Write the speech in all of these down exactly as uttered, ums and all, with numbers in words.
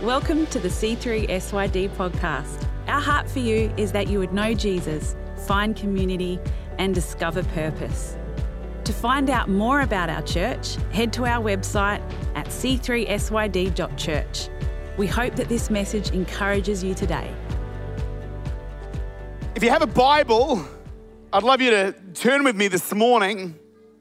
Welcome to the C three S Y D podcast. Our heart for you is that you would know Jesus, find community, and discover purpose. To find out more about our church, head to our website at c three s y d dot church. We hope that this message encourages you today. If you have a Bible, I'd love you to turn with me this morning.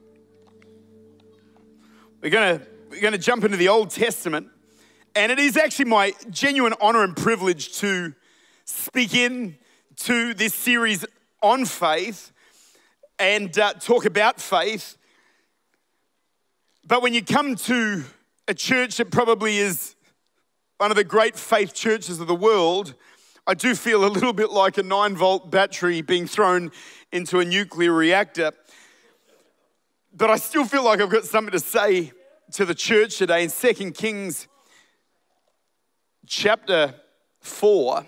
We're going to we're going to jump into the Old Testament, and it is actually my genuine honor and privilege to speak in to this series on faith and uh, talk about faith. But when you come to a church that probably is one of the great faith churches of the world, I do feel a little bit like a nine volt battery being thrown into a nuclear reactor. But I still feel like I've got something to say to the church today. In Second Kings chapter four,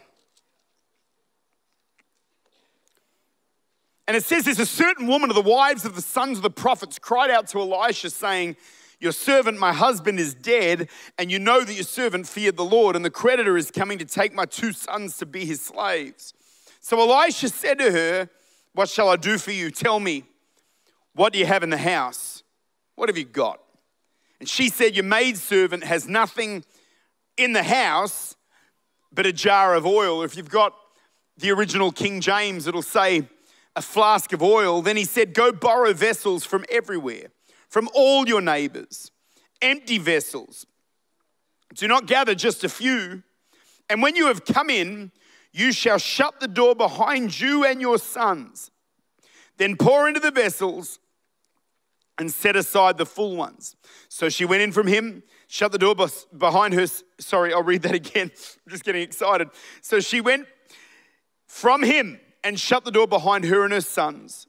and it says this: a certain woman of the wives of the sons of the prophets cried out to Elisha, saying, your servant, my husband, is dead, and you know that your servant feared the Lord, and the creditor is coming to take my two sons to be his slaves. So Elisha said to her, what shall I do for you? Tell me, what do you have in the house? What have you got? And she said, your maidservant has nothing in the house but a jar of oil. If you've got the original King James, it'll say a flask of oil. Then he said, go borrow vessels from everywhere, from all your neighbors, empty vessels. Do not gather just a few. And when you have come in, you shall shut the door behind you and your sons. Then pour into the vessels and set aside the full ones. So she went in from him, shut the door behind her. Sorry, I'll read that again. I'm just getting excited. So she went from him and shut the door behind her and her sons.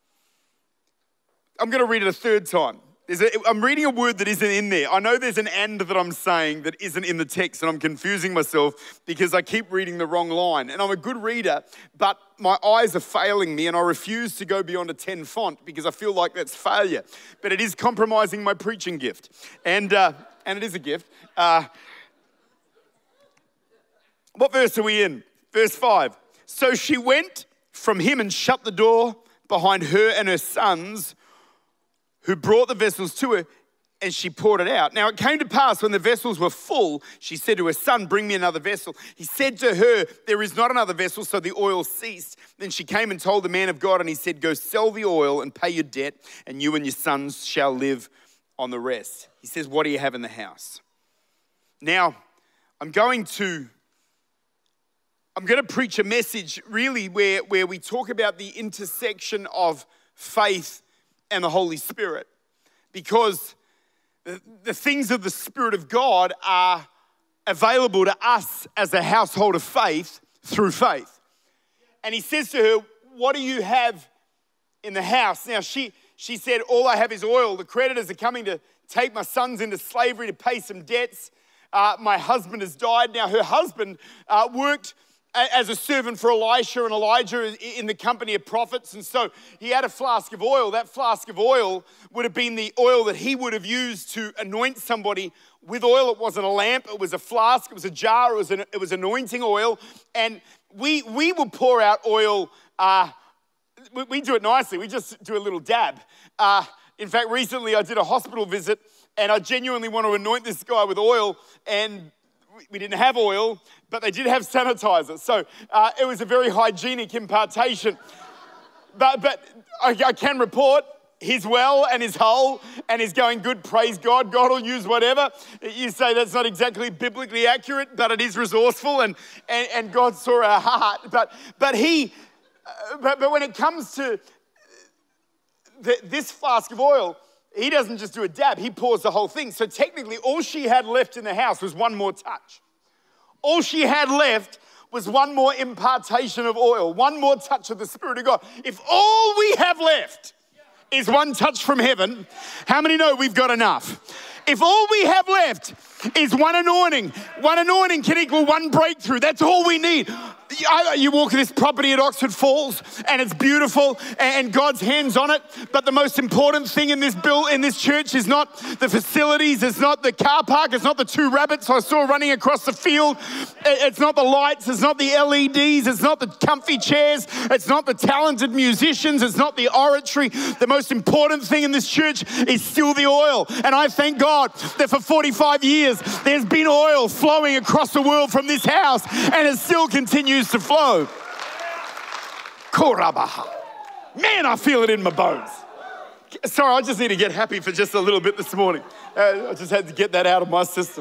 I'm going to read it a third time. There's a, I'm reading a word that isn't in there. I know there's an and that I'm saying that isn't in the text, and I'm confusing myself because I keep reading the wrong line. And I'm a good reader, but my eyes are failing me, and I refuse to go beyond a ten font because I feel like that's failure. But it is compromising my preaching gift. And, uh, and it is a gift. Uh, what verse are we in? Verse five. So she went from him and shut the door behind her and her sons, who brought the vessels to her, and she poured it out. Now it came to pass when the vessels were full, she said to her son, bring me another vessel. He said to her, there is not another vessel, so the oil ceased. Then she came and told the man of God, and he said, go sell the oil and pay your debt, and you and your sons shall live on the rest. He says, what do you have in the house? Now, I'm going to I'm going to preach a message really where, where we talk about the intersection of faith and the Holy Spirit, because the, the things of the Spirit of God are available to us as a household of faith through faith. And he says to her, what do you have in the house? Now she, she said, all I have is oil. The creditors are coming to take my sons into slavery to pay some debts. Uh, my husband has died. Now her husband uh, worked as a servant for Elisha and Elijah in the company of prophets. And so he had a flask of oil. That flask of oil would have been the oil that he would have used to anoint somebody with oil. It wasn't a lamp, it was a flask, it was a jar, it was, an, it was anointing oil. And we we will pour out oil, uh, we, we do it nicely, we just do a little dab. Uh, in fact, recently I did a hospital visit, and I genuinely want to anoint this guy with oil, and we didn't have oil, but they did have sanitizer. So uh, it was a very hygienic impartation. But, but I, I can report he's well and he's whole and he's going good, praise God. God will use whatever. You say that's not exactly biblically accurate, but it is resourceful, and, and, and God saw our heart. But, but, he, uh, but, but when it comes to the, this flask of oil, he doesn't just do a dab, he pours the whole thing. So technically, all she had left in the house was one more touch. All she had left was one more impartation of oil, one more touch of the Spirit of God. If all we have left is one touch from heaven, how many know we've got enough? If all we have left is one anointing, one anointing can equal one breakthrough. That's all we need. I, you walk this property at Oxford Falls and it's beautiful and God's hands on it. But the most important thing in this bill, in this church is not the facilities. It's not the car park. It's not the two rabbits I saw running across the field. It's not the lights. It's not the L E Ds. It's not the comfy chairs. It's not the talented musicians. It's not the oratory. The most important thing in this church is still the oil. And I thank God that for forty-five years, there's been oil flowing across the world from this house, and it still continues to flow. Korabaha. Man, I feel it in my bones. Sorry, I just need to get happy for just a little bit this morning. Uh, I just had to get that out of my system.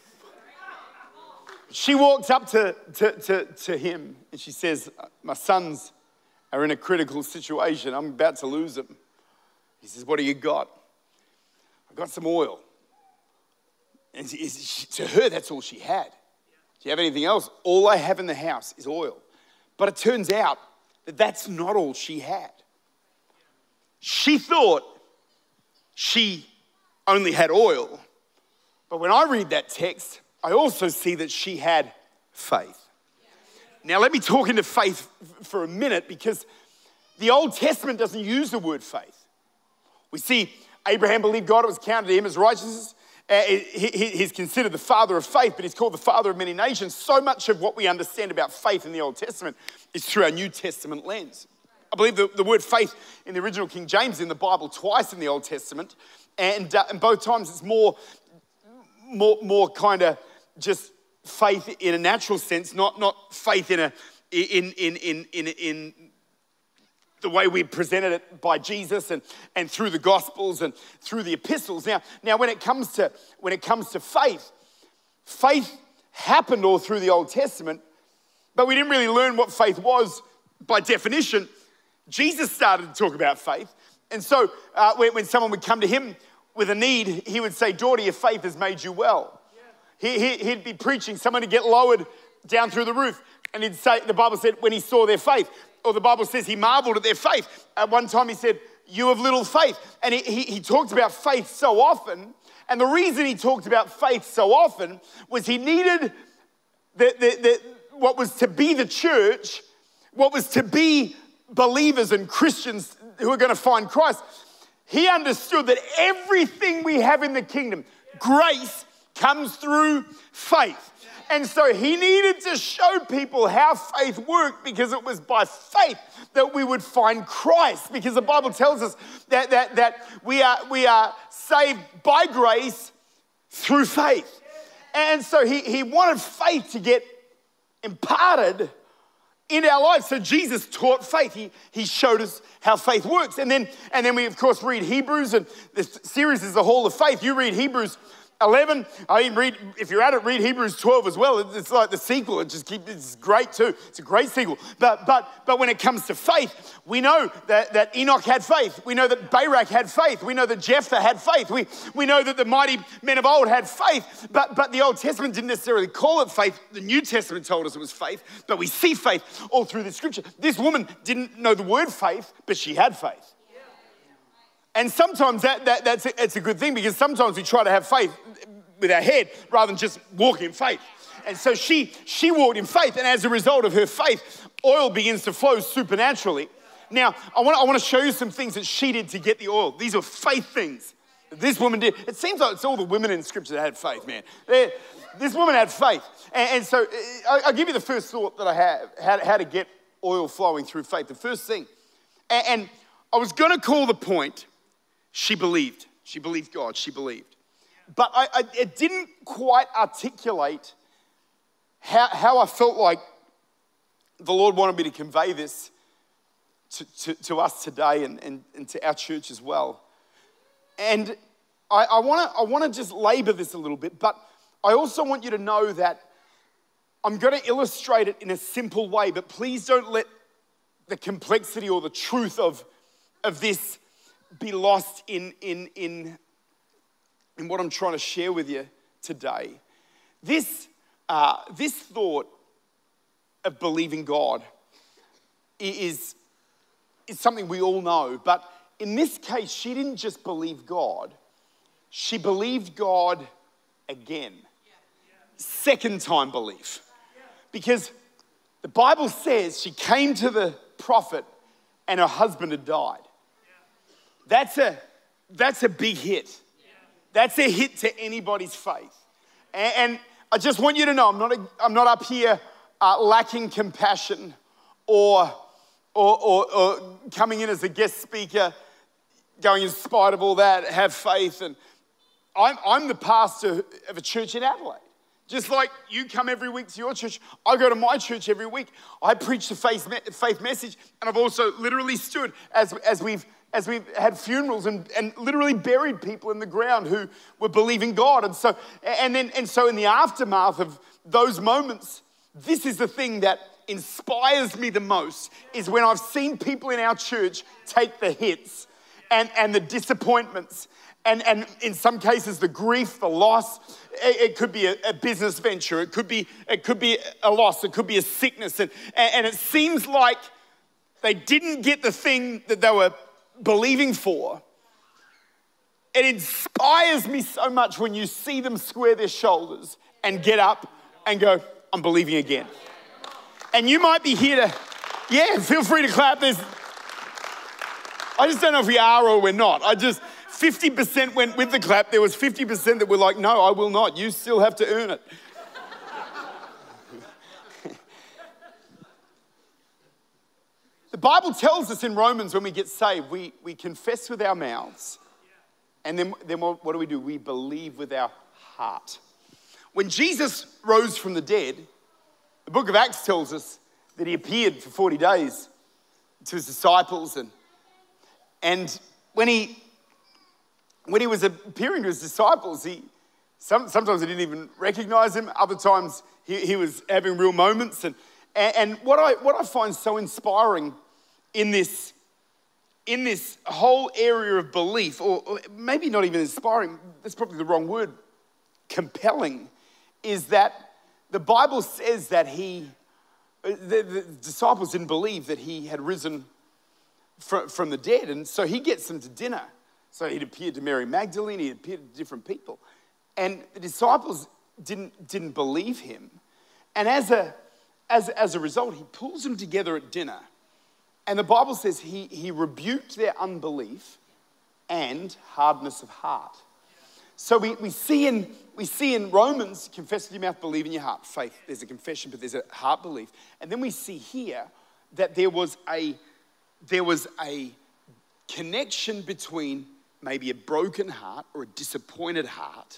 She walks up to, to, to, to him and she says, my sons are in a critical situation. I'm about to lose them. He says, what do you got? I got some oil. And she, she, to her, that's all she had. Do you have anything else? All I have in the house is oil. But it turns out that that's not all she had. She thought she only had oil. But when I read that text, I also see that she had faith. Now, let me talk into faith for a minute, because the Old Testament doesn't use the word faith. We see Abraham believed God, it was counted to him as righteousness. Uh, he, he, he's considered the father of faith, but he's called the father of many nations. So much of what we understand about faith in the Old Testament is through our New Testament lens. I believe the, the word faith in the original King James in the Bible twice in the Old Testament, and, uh, and both times it's more, more, more kind of just faith in a natural sense, not, not faith in a in in in in in the way we presented it by Jesus and, and through the Gospels and through the epistles. Now, now when it comes to when it comes to faith, faith happened all through the Old Testament, but we didn't really learn what faith was by definition. Jesus started to talk about faith, and so uh, when, when someone would come to him with a need, he would say, "Daughter, your faith has made you well." He, he, he'd be preaching, someone to get lowered down through the roof, and he'd say, the Bible said, when he saw their faith, or the Bible says he marveled at their faith. At one time he said, you have little faith. And he, he, he talked about faith so often, and the reason he talked about faith so often was he needed the, the, the, what was to be the church, what was to be believers and Christians who are going to find Christ. He understood that everything we have in the kingdom, grace, comes through faith. And so he needed to show people how faith worked, because it was by faith that we would find Christ. Because the Bible tells us that, that, that we are, we are saved by grace through faith. And so he, he wanted faith to get imparted in our lives. So Jesus taught faith. He, he showed us how faith works. And then, and then we, of course, read Hebrews, and this series is the Hall of Faith. You read Hebrews eleven, I even read, if you're at it, read Hebrews twelve as well. It's like the sequel. It just keeps, it's great too. It's a great sequel. But but but when it comes to faith, we know that, that Enoch had faith. We know that Barak had faith. We know that Jephthah had faith. We we know that the mighty men of old had faith. But but the Old Testament didn't necessarily call it faith. The New Testament told us it was faith. But we see faith all through the scripture. This woman didn't know the word faith, but she had faith. And sometimes that, that that's a, it's a good thing, because sometimes we try to have faith with our head rather than just walk in faith. And so she she walked in faith, and as a result of her faith, oil begins to flow supernaturally. Now, I want I want to show you some things that she did to get the oil. These are faith things that this woman did. It seems like it's all the women in Scripture that had faith, man. They're, this woman had faith. And, and so I, I'll give you the first thought that I have, how, how to get oil flowing through faith. The first thing, and, and I was going to call the point, she believed. She believed God. She believed. But I, I, it didn't quite articulate how, how I felt like the Lord wanted me to convey this to, to, to us today, and, and, and to our church as well. And I, I want to I want to just labor this a little bit, but I also want you to know that I'm going to illustrate it in a simple way, but please don't let the complexity or the truth of, of this be lost in, in, in, in what I'm trying to share with you today. This, uh, this thought of believing God is, is something we all know, but in this case, she didn't just believe God, she believed God again. Second time belief. Because The Bible says she came to the prophet and her husband had died. That's a, that's a big hit. That's a hit to anybody's faith. And, and I just want you to know, I'm not, a, I'm not up here uh, lacking compassion or, or, or, or coming in as a guest speaker, going in spite of all that, have faith. And I'm, I'm the pastor of a church in Adelaide. Just like you come every week to your church, I go to my church every week. I preach the faith, faith message, and I've also literally stood as, as we've as we've had funerals and, and literally buried people in the ground who were believing God. And so, and then and so in the aftermath of those moments, this is the thing that inspires me the most, is when I've seen people in our church take the hits and, and the disappointments, and, and in some cases the grief, the loss. It, it could be a, a business venture, it could be it could be a loss, it could be a sickness, and, and it seems like they didn't get the thing that they were believing for. It inspires me so much when you see them square their shoulders and get up and go, I'm believing again. And you might be here to, yeah, feel free to clap. There's, I just don't know if we are or we're not. I just, fifty percent went with the clap. There was fifty percent that were like, no, I will not. You still have to earn it. The Bible tells us in Romans, when we get saved, we, we confess with our mouths, and then, then what, what do we do? We believe with our heart. When Jesus rose from the dead, the book of Acts tells us that he appeared for forty days to his disciples, and, and when he when he was appearing to his disciples, he some, sometimes they didn't even recognize him. Other times he, he was having real moments, and and, and what I what I find so inspiring in this, in this whole area of belief, or, or maybe not even inspiring, that's probably the wrong word, compelling, is that the Bible says that he, the, the disciples didn't believe that he had risen from, from the dead, and so he gets them to dinner. So he'd appeared to Mary Magdalene, he appeared to different people, and the disciples didn't, didn't believe him, and as a, as, as a result, he pulls them together at dinner. And the Bible says he, he rebuked their unbelief and hardness of heart. So we, we, see in, we see in Romans, confess with your mouth, believe in your heart, faith. There's a confession, but there's a heart belief. And then we see here that there was a, there was a connection between maybe a broken heart or a disappointed heart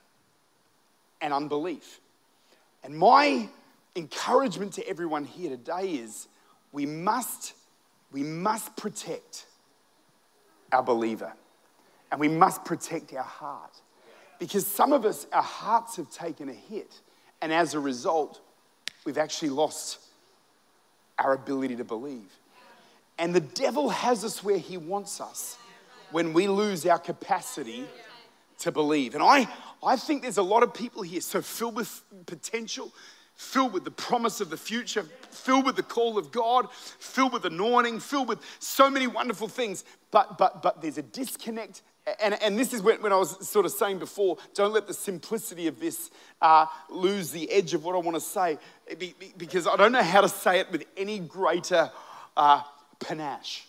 and unbelief. And my encouragement to everyone here today is we must We must protect our believer, and we must protect our heart, because some of us, our hearts have taken a hit, and as a result, we've actually lost our ability to believe. And the devil has us where he wants us when we lose our capacity to believe. And I, I think there's a lot of people here so filled with potential, filled with the promise of the future, filled with the call of God, filled with anointing, filled with so many wonderful things. But but but there's a disconnect. And, and this is when, when I was sort of saying before, don't let the simplicity of this uh, lose the edge of what I want to say, because I don't know how to say it with any greater uh, panache.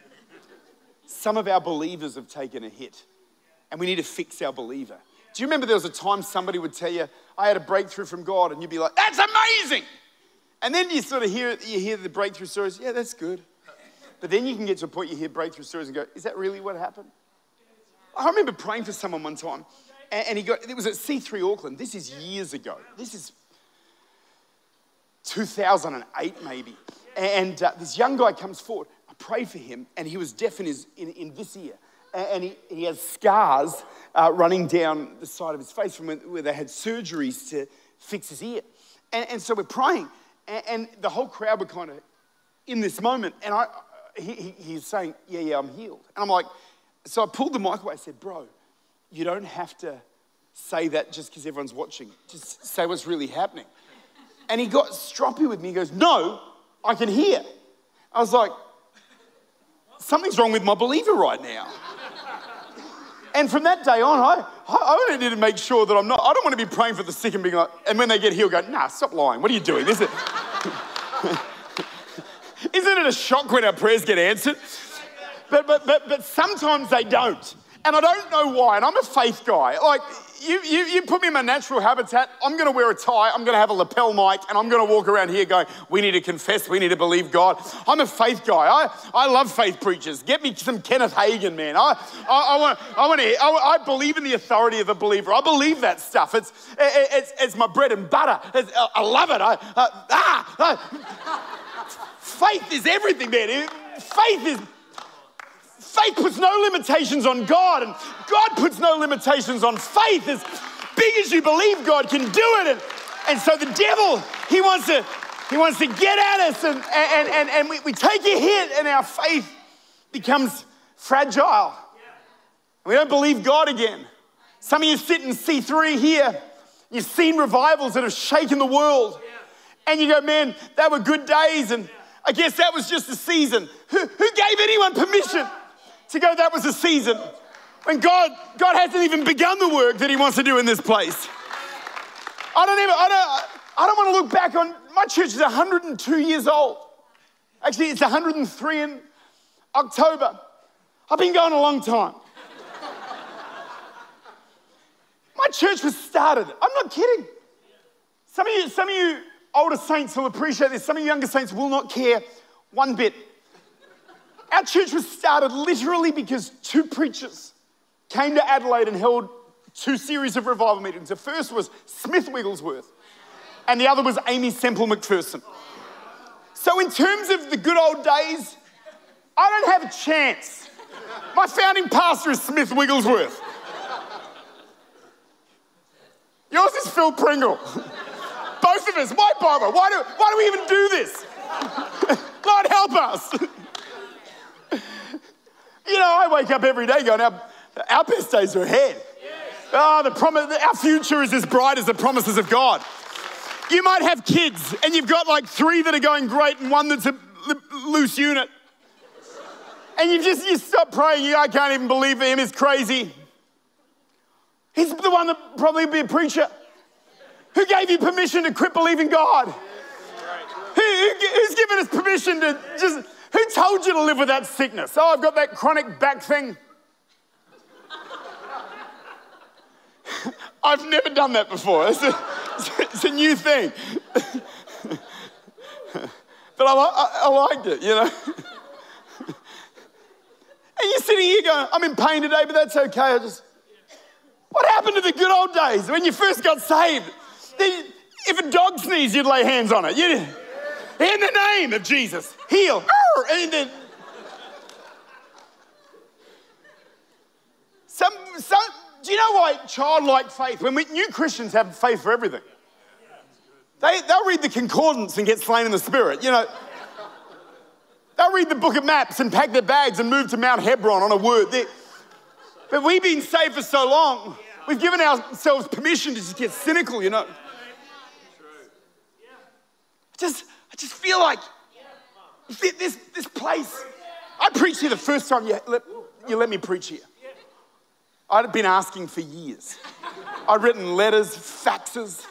Some of our believers have taken a hit, and we need to fix our believer. Do you remember there was a time somebody would tell you, I had a breakthrough from God, and you'd be like, that's amazing. And then you sort of hear you hear the breakthrough stories, yeah, that's good. But then you can get to a point you hear breakthrough stories and go, is that really what happened? I remember praying for someone one time, and, and he got, it was at C three Auckland. This is years ago. This is two thousand eight maybe. And uh, this young guy comes forward. I prayed for him, and he was deaf in, his, in, in this ear. And he, he has scars uh, running down the side of his face from when, where they had surgeries to fix his ear. And, and so we're praying, and, and the whole crowd were kind of in this moment. And I, he, he, he's saying, yeah, yeah, I'm healed. And I'm like, so I pulled the mic away. I said, bro, you don't have to say that just because everyone's watching. Just say what's really happening. And he got stroppy with me. He goes, no, I can hear. I was like, something's wrong with my believer right now. And from that day on, I, I only need to make sure that I'm not, I don't want to be praying for the sick and being like, and when they get healed, go, nah, stop lying. What are you doing? This is, Isn't it a shock when our prayers get answered? But, but, but, but sometimes they don't. And I don't know why. And I'm a faith guy. Like, you, you, you put me in my natural habitat, I'm going to wear a tie, I'm going to have a lapel mic, and I'm going to walk around here going, we need to confess, we need to believe God. I'm a faith guy. I, I love faith preachers. Get me some Kenneth Hagin, man. I, I, I want, I, want to, I, I believe in the authority of a believer. I believe that stuff. It's, it's, it's my bread and butter. It's, I love it. I, uh, ah, uh, faith is everything, man. Faith is... Faith puts no limitations on God, and God puts no limitations on faith. As big as you believe God can do it. And, and so the devil, he wants to, he wants to get at us, and, and, and, and we, we take a hit, and our faith becomes fragile. We don't believe God again. Some of you sit in C three here. You've seen revivals that have shaken the world. And you go, man, they were good days, and I guess that was just a season. Who, who gave anyone permission to go, that was a season, when God, God hasn't even begun the work that he wants to do in this place? I don't even, I don't, I don't want to look back on, my church is one hundred two years old. Actually, it's one hundred three in October. I've been going a long time. My church was started, I'm not kidding. Some of you, some of you older saints will appreciate this. Some of you younger saints will not care one bit. Our church was started literally because two preachers came to Adelaide and held two series of revival meetings. The first was Smith Wigglesworth, and the other was Amy Semple McPherson. So in terms of the good old days, I don't have a chance. My founding pastor is Smith Wigglesworth. Yours is Phil Pringle. Both of us, why bother? Why do, why do we even do this? Lord, help us. You know, I wake up every day going, our, our best days are ahead. Oh, the promise, our future is as bright as the promises of God. You might have kids and you've got like three that are going great and one that's a loose unit. And you just, you stop praying, you, I can't even believe him, he's crazy. He's the one that probably be a preacher. Who gave you permission to quit believing God? Who, who, who's given us permission to just... Who told you to live with that sickness? Oh, I've got that chronic back thing. I've never done that before. It's a, it's a new thing. But I, I, I liked it, you know. And you're sitting here going, I'm in pain today, but that's okay. I just... What happened to the good old days when you first got saved? If a dog sneezed, you'd lay hands on it. You'd, in the name of Jesus, heal. And then some, some, do you know why childlike faith, when we, new Christians have faith for everything. They, they'll read the concordance and get slain in the spirit, you know. They'll read the book of maps and pack their bags and move to Mount Hebron on a word. They, but we've been saved for so long, we've given ourselves permission to just get cynical, you know. I just, I just feel like this, this place, I preached here the first time you let, you let me preach here. I'd been asking for years. I'd written letters, faxes.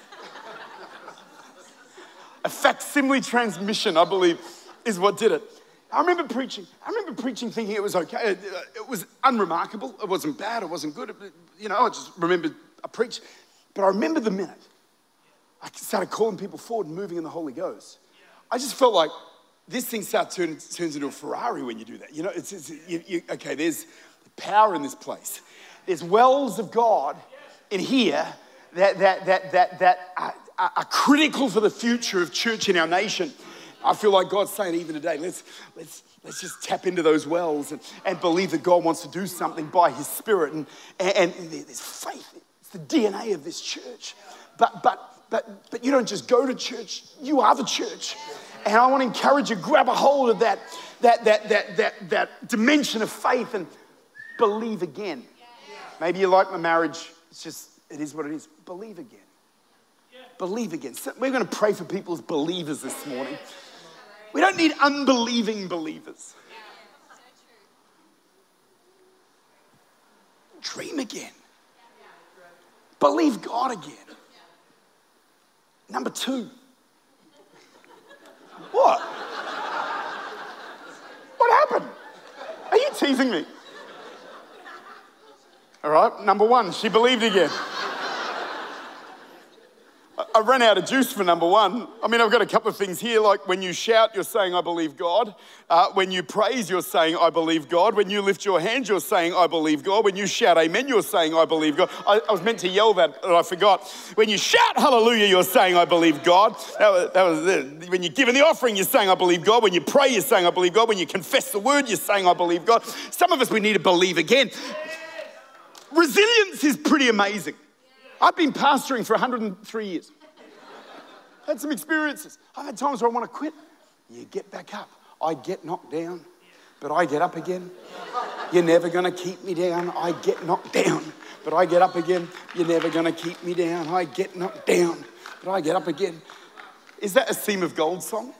A facsimile transmission, I believe, is what did it. I remember preaching. I remember preaching thinking it was okay. It, it was unremarkable. It wasn't bad. It wasn't good. It, you know, I just remembered I preached. But I remember the minute I started calling people forward and moving in the Holy Ghost. I just felt like this thing starts turn, turns into a Ferrari when you do that. You know, it's, it's you, you, okay, there's power in this place. There's wells of God in here that, that, that, that, that are, are critical for the future of church in our nation. I feel like God's saying even today, let's, let's, let's just tap into those wells and, and believe that God wants to do something by his Spirit. And, and, and there's faith. It's the D N A of this church. But, but, but, but you don't just go to church. You are the church. And I want to encourage you, grab a hold of that, that, that, that, that, that dimension of faith and believe again. Maybe you like my marriage. It's just, it is what it is. Believe again. Believe again. So we're going to pray for people as believers this morning. We don't need unbelieving believers. Dream again. Believe God again. Number two. What? What happened? Are you teasing me? All right, number one, she believed again. I ran out of juice for number one. I mean, I've got a couple of things here, like when you shout, you're saying, I believe God. Uh, when you praise, you're saying, I believe God. When you lift your hands, you're saying, I believe God. When you shout amen, you're saying, I believe God. I, I was meant to yell that, but I forgot. When you shout hallelujah, you're saying, I believe God. That was, that was it. When you're giving the offering, you're saying, I believe God. When you pray, you're saying, I believe God. When you confess the word, you're saying, I believe God. Some of us, we need to believe again. Resilience is pretty amazing. I've been pastoring for one hundred three years. Had some experiences. I've had times where I want to quit. You get back up. I get knocked down, but I get up again. You're never going to keep me down. I get knocked down, but I get up again. You're never going to keep me down. I get knocked down, but I get up again. Is that a Seam of Gold song?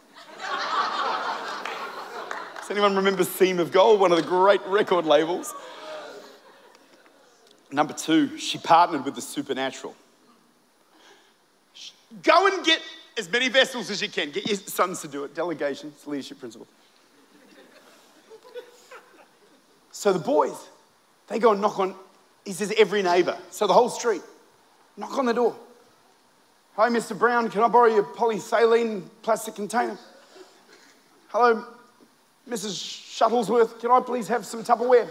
Does anyone remember Seam of Gold, one of the great record labels? Number two, she partnered with the supernatural. Go and get as many vessels as you can. Get your sons to do it. Delegation, it's a leadership principle. So the boys, they go and knock on, he says, every neighbour. So the whole street, knock on the door. Hi, Mister Brown, can I borrow your polysaline plastic container? Hello, Missus Shuttlesworth, can I please have some Tupperware?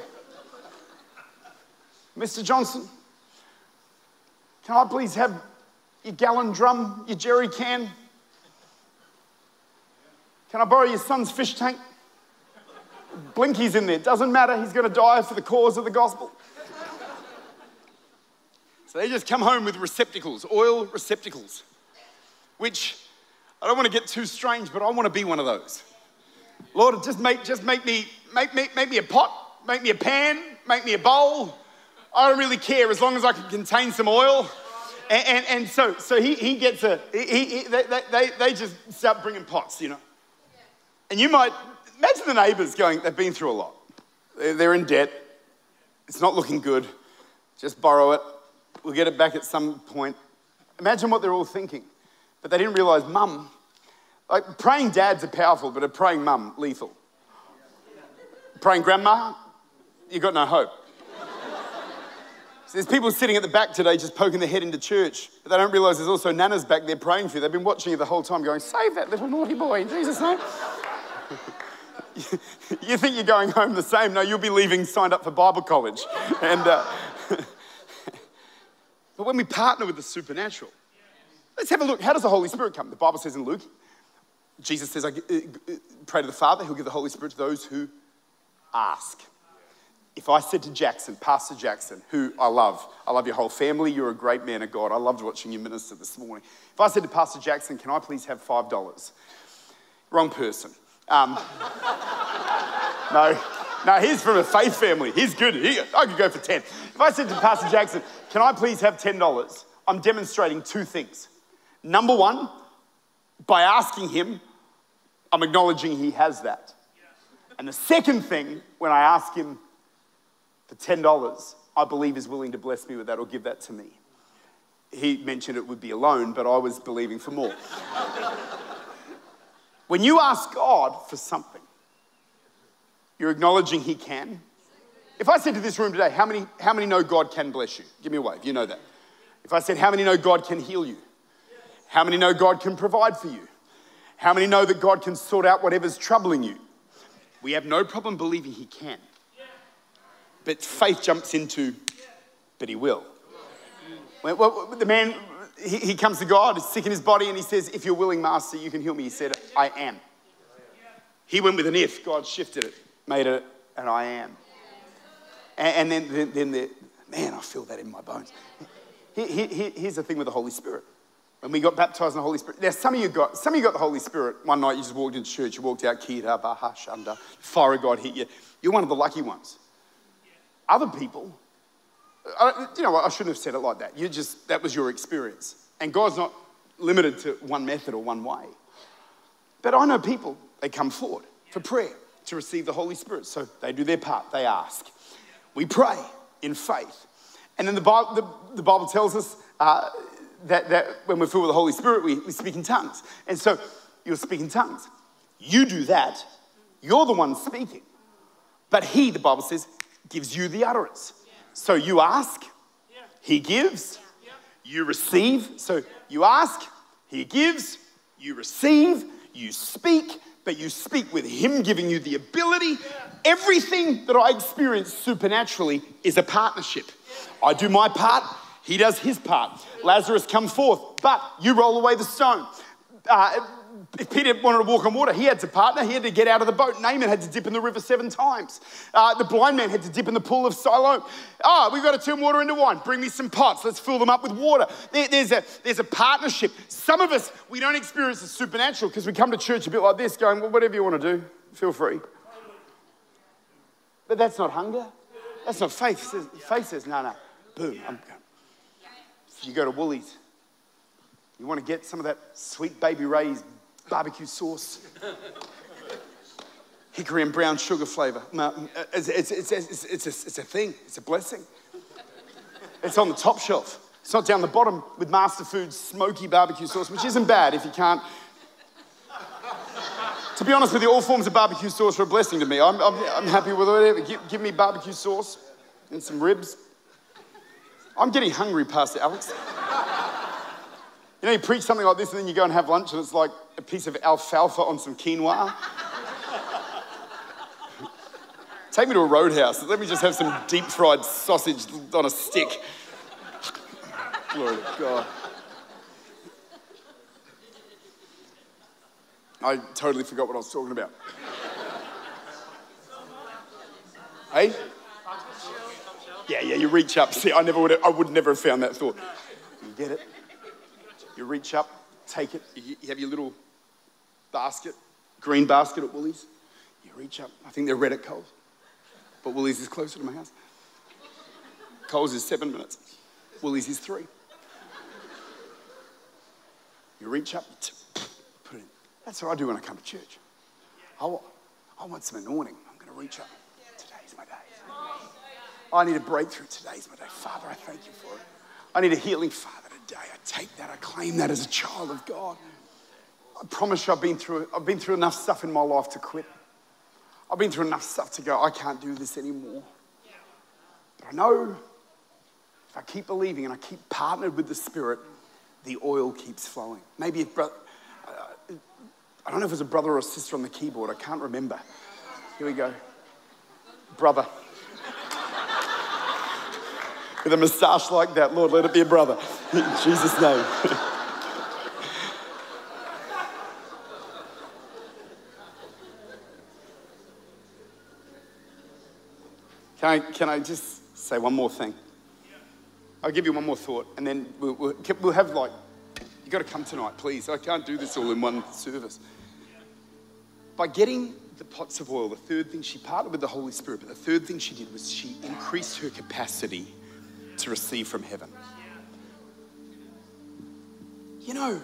Mister Johnson, can I please have your gallon drum, your jerry can? Can I borrow your son's fish tank? Blinky's in there. Doesn't matter. He's going to die for the cause of the gospel. So they just come home with receptacles, oil receptacles, which I don't want to get too strange, but I want to be one of those. Lord, just make, just make me, make me, make me a pot, make me a pan, make me a bowl. I don't really care as long as I can contain some oil. And, and, and so, so he, he gets a, he, he, they, they, they just start bringing pots, you know. And you might, imagine the neighbours going, they've been through a lot. They're, they're in debt. It's not looking good. Just borrow it. We'll get it back at some point. Imagine what they're all thinking. But they didn't realise mum, like praying dads are powerful, but a praying mum, lethal. Praying grandma, you got no hope. So there's people sitting at the back today just poking their head into church, but they don't realise there's also nanas back there praying for you. They've been watching you the whole time going, save that little naughty boy in Jesus' name. You think you're going home the same. No, you'll be leaving signed up for Bible college. And uh, But when we partner with the supernatural, let's have a look. How does the Holy Spirit come? The Bible says in Luke, Jesus says, I pray to the Father, he'll give the Holy Spirit to those who ask. If I said to Jackson, Pastor Jackson, who I love, I love your whole family, you're a great man of God. I loved watching you minister this morning. If I said to Pastor Jackson, can I please have five dollars? Wrong person. Um, no, no, he's from a faith family. He's good. He, I could go for ten. If I said to Pastor Jackson, can I please have ten dollars? I'm demonstrating two things. Number one, by asking him, I'm acknowledging he has that. And the second thing, when I ask him for ten dollars, I believe he's willing to bless me with that or give that to me. He mentioned it would be a loan, but I was believing for more. When you ask God for something, you're acknowledging he can. If I said to this room today, how many, how many know God can bless you? Give me a wave, you know that. If I said, how many know God can heal you? How many know God can provide for you? How many know that God can sort out whatever's troubling you? We have no problem believing he can. But faith jumps into, but he will. When, well, the man, he, he comes to God, he's sick in his body, and he says, if you're willing, Master, you can heal me. He said, I am. He went with an if, God shifted it, made it, and I am. And, and then, then, then the, man, I feel that in my bones. He, he, he, here's the thing with the Holy Spirit. When we got baptized in the Holy Spirit, now some of you got, some of you got the Holy Spirit. One night you just walked into church, you walked out, Kira, Baha, Shanda, fire of God hit you. You're one of the lucky ones. Other people, I, you know what, I shouldn't have said it like that. You just, that was your experience. And God's not limited to one method or one way. But I know people, they come forward for prayer to receive the Holy Spirit. So they do their part, they ask. We pray in faith. And then the Bible, the, the Bible tells us uh, that, that when we're filled with the Holy Spirit, we, we speak in tongues. And so you'll speak in tongues. You do that. You're the one speaking. But he, the Bible says, gives you the utterance. So you ask, he gives. You receive. So you ask, he gives. You receive. You speak. But you speak with him giving you the ability. Everything that I experience supernaturally is a partnership. I do my part. He does his part. Lazarus, come forth. But you roll away the stone. Uh, If Peter wanted to walk on water, he had to partner. He had to get out of the boat. Naaman had to dip in the river seven times. Uh, the blind man had to dip in the pool of Siloam. Ah, oh, we've got to turn water into wine. Bring me some pots. Let's fill them up with water. There, there's, a, there's a partnership. Some of us, we don't experience the supernatural because we come to church a bit like this going, well, whatever you want to do, feel free. But that's not hunger. That's not faith. Faith says, no, no, boom, I'm going. So you go to Woolies. You want to get some of that sweet Baby Ray's barbecue sauce, hickory and brown sugar flavor. It's, it's, it's, it's, it's, a, it's a thing. It's a blessing. It's on the top shelf. It's not down the bottom with Master Foods smoky barbecue sauce, which isn't bad if you can't. To be honest with you, all forms of barbecue sauce are a blessing to me. I'm, I'm, I'm happy with whatever. Give, give me barbecue sauce and some ribs. I'm getting hungry, Pastor Alex. You know, you preach something like this and then you go and have lunch and it's like a piece of alfalfa on some quinoa. Take me to a roadhouse. Let me just have some deep fried sausage on a stick. Glory to God. I totally forgot what I was talking about. Hey? Yeah, yeah, you reach up. See, I never would have, I would never have found that thought. You get it? You reach up, take it, you have your little basket, green basket at Woolies. You reach up, I think they're red at Coles, but Woolies is closer to my house. Coles is seven minutes, Woolies is three. You reach up, put it in. That's what I do when I come to church. I want, I want some anointing. I'm going to reach up. Today's my day. I need a breakthrough. Today's my day. Father, I thank you for it. I need a healing, Father. I take that, I claim that as a child of God. I promise you I've been through I've been through enough stuff in my life to quit. I've been through enough stuff to go, I can't do this anymore. But I know if I keep believing and I keep partnered with the Spirit, the oil keeps flowing. Maybe if bro- I don't know if it was a brother or a sister on the keyboard, I can't remember. Here we go. Brother. With a moustache like that, Lord, let it be a brother. In Jesus' name. Can I, can I just say one more thing? I'll give you one more thought, and then we'll, we'll, we'll have like, you've got to come tonight, please. I can't do this all in one service. By getting the pots of oil, the third thing, she partnered with the Holy Spirit, but the third thing she did was she increased her capacity to receive from heaven. You know,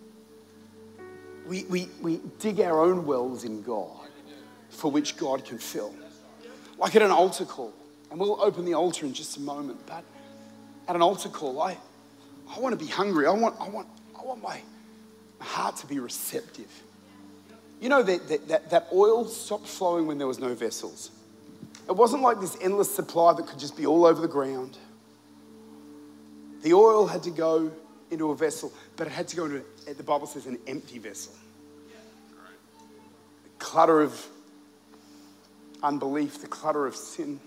we, we, we dig our own wells in God for which God can fill. Like at an altar call, and we'll open the altar in just a moment, but at an altar call, I, I want to be hungry. I want, I want, I want my heart to be receptive. You know, that, that, that, that oil stopped flowing when there was no vessels. It wasn't like this endless supply that could just be all over the ground. The oil had to go into a vessel, but it had to go into, the Bible says, an empty vessel. The clutter of unbelief, the clutter of sin.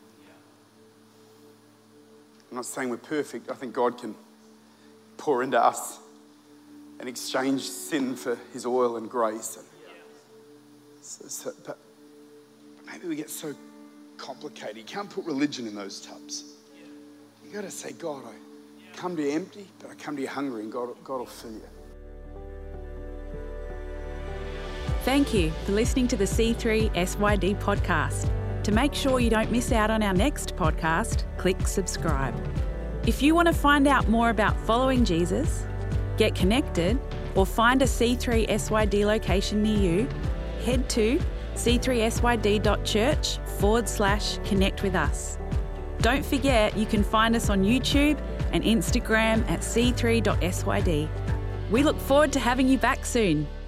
I'm not saying we're perfect. I think God can pour into us and exchange sin for his oil and grace. And so, so, but, but maybe we get so complicated. You can't put religion in those tubs. You got to say, God, I come to you empty, but I come to you hungry, and God, God will fill you. Thank you for listening to the C three S Y D podcast. To make sure you don't miss out on our next podcast, click subscribe. If you want to find out more about following Jesus, get connected, or find a C three S Y D location near you, head to c three s y d dot church forward slash connect with us. Don't forget you can find us on YouTube and Instagram at c three dot s y d. We look forward to having you back soon.